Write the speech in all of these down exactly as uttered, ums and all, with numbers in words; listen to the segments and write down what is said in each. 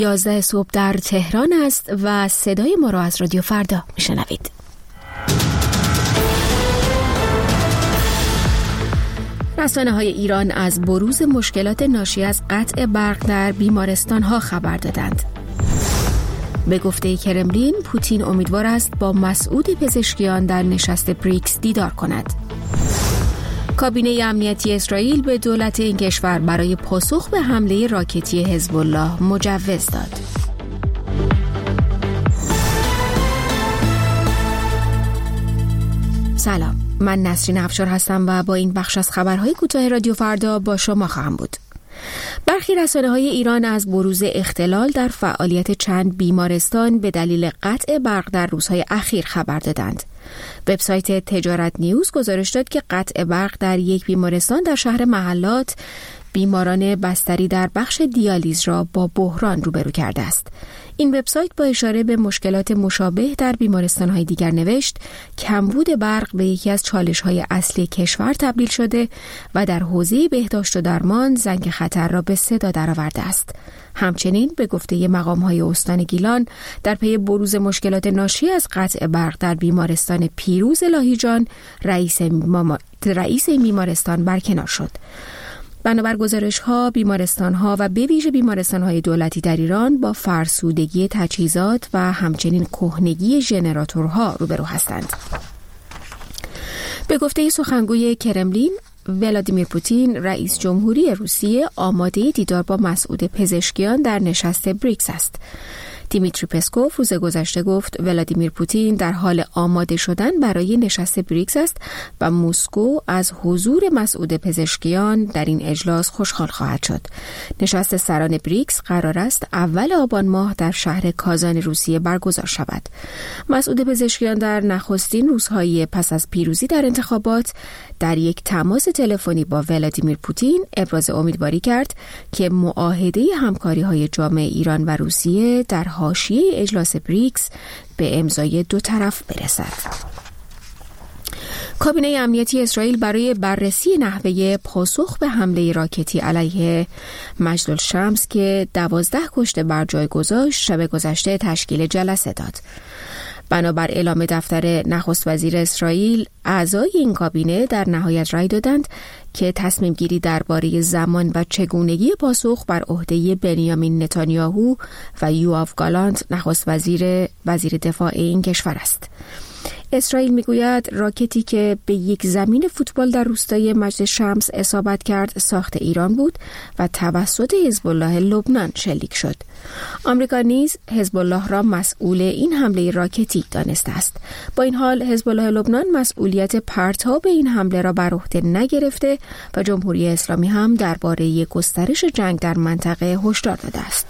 یازده صبح در تهران است و صدای ما را از رادیو فردا میشنوید. رسانه‌های ایران از بروز مشکلات ناشی از قطع برق در بیمارستان‌ها خبر دادند. به گفته کرملین، پوتین امیدوار است با مسعود پزشکیان در نشست بریکس دیدار کند. کابینه امنیتی اسرائیل به دولت این کشور برای پاسخ به حمله راکتی حزب الله مجوز داد. سلام، من نسرین افشار هستم و با این بخش از خبرهای کوتاه رادیو فردا با شما خواهم بود. برخی رسانه‌های ایران از بروز اختلال در فعالیت چند بیمارستان به دلیل قطع برق در روزهای اخیر خبر دادند. وبسایت تجارت نیوز گزارش داد که قطع برق در یک بیمارستان در شهر محلات بیماران بستری در بخش دیالیز را با بحران روبرو کرده است. این وبسایت با اشاره به مشکلات مشابه در بیمارستان‌های دیگر نوشت کمبود برق به یکی از چالش‌های اصلی کشور تبدیل شده و در حوزه بهداشت و درمان زنگ خطر را به صدا درآورده است. همچنین به گفته مقام‌های استان گیلان در پی بروز مشکلات ناشی از قطع برق در بیمارستان پیروز لاهیجان رئیس ماما... رئیس بیمارستان برکنار شد. بنابر گزارش‌ها، بیمارستان‌ها و به ویژه بیمارستان‌های دولتی در ایران با فرسودگی تجهیزات و همچنین کهنگی ژنراتورها روبرو هستند. به گفته سخنگوی کرملین، ولادیمیر پوتین رئیس جمهوری روسیه آماده دیدار با مسعود پزشکیان در نشست بریکس است. دیمیتری پسکوف روز گذشته گفت ولادیمیر پوتین در حال آماده شدن برای نشست بریکس است و مسکو از حضور مسعود پزشکیان در این اجلاس خوشحال خواهد شد. نشست سران بریکس قرار است اول آبان ماه در شهر کازان روسیه برگزار شود. مسعود پزشکیان در نخستین روزهای پس از پیروزی در انتخابات در یک تماس تلفنی با ولادیمیر پوتین ابراز امیدواری کرد که معاهده همکاری‌های جامعه ایران و روسیه در حاشیه اجلاس بریکس به امضای دو طرف برسد. کابینه امنیتی اسرائیل برای بررسی نحوه پاسخ به حمله راکتی علیه مجدالشمس که دوازده کشته بر جای گذاشت شب گذشته تشکیل جلسه داد. بنابر اعلام دفتر نخست وزیر اسرائیل، اعضای این کابینه در نهایت رأی دادند که تصمیم گیری درباره زمان و چگونگی پاسخ بر عهده بنیامین نتانیاهو و یوآف گالانت نخست وزیر وزیر دفاع این کشور است. اسرائیل میگوید راکتی که به یک زمین فوتبال در روستای مجدالشمس اصابت کرد ساخت ایران بود و توسط حزب الله لبنان شلیک شد. آمریکا نیز حزب الله را مسئول این حمله راکتی دانسته است. با این حال حزب الله لبنان مسئولیت پرتاب این حمله را بر عهده نگرفته و جمهوری اسلامی هم درباره گسترش جنگ در منطقه هشدار داده است.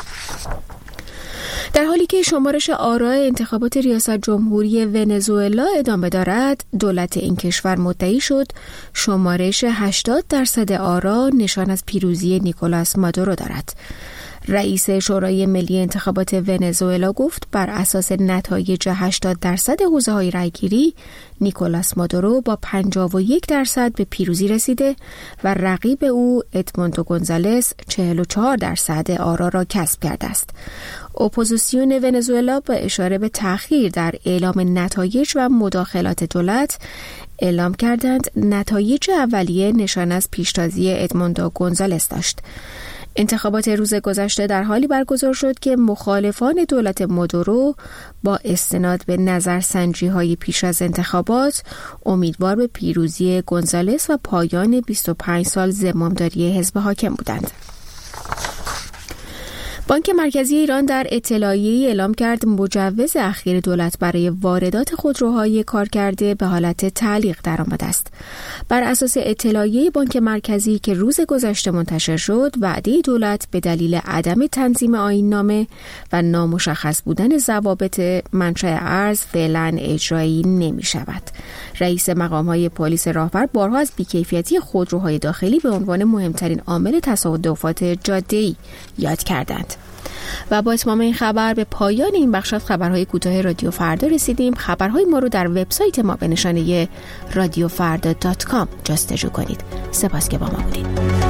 در حالی که شمارش آرای انتخابات ریاست جمهوری ونزوئلا ادامه دارد، دولت این کشور مدعی شد شمارش هشتاد درصد آرا نشان از پیروزی نیکولاس مادورو دارد. رئیس شورای ملی انتخابات ونزوئلا گفت بر اساس نتایج هشتاد درصد حوزه‌های رأیگیری نیکولاس مادورو با پنجاه و یک درصد به پیروزی رسیده و رقیب او ادموندو گونزالس چهل و چهار درصد آرا را کسب کرده است. اپوزیسیون ونزوئلا با اشاره به تأخیر در اعلام نتایج و مداخلات دولت اعلام کردند نتایج اولیه نشان از پیشتازی ادموندو گونزالس داشت. انتخابات روز گذشته در حالی برگزار شد که مخالفان دولت مادورو با استناد به نظرسنجی‌های پیش از انتخابات امیدوار به پیروزی گونزالس و پایان بیست و پنج سال زمامداری حزب حاکم بودند. بانک مرکزی ایران در اطلاعیه‌ای اعلام کرد مجوز اخیر دولت برای واردات خودروهای کارکرده به حالت تعلیق درآمده است. بر اساس اطلاعیه بانک مرکزی که روز گذشته منتشر شد، وعده دولت به دلیل عدم تنظیم آیین‌نامه و نامشخص بودن ضوابط منشأ ارز فعلا اجرایی نمی‌شود. رئیس مقام‌های پلیس راهور بارها از بی‌کیفیتی خودروهای داخلی به عنوان مهمترین عامل تصادفات جاده‌ای یاد کردند. و با اتمام این خبر به پایان این بخش از خبرهای کوتاه رادیو فردا رسیدیم. خبرهای ما رو در وبسایت ما به نشانه رادیو فردا دات کام جستجو کنید. سپاس که با ما بودید.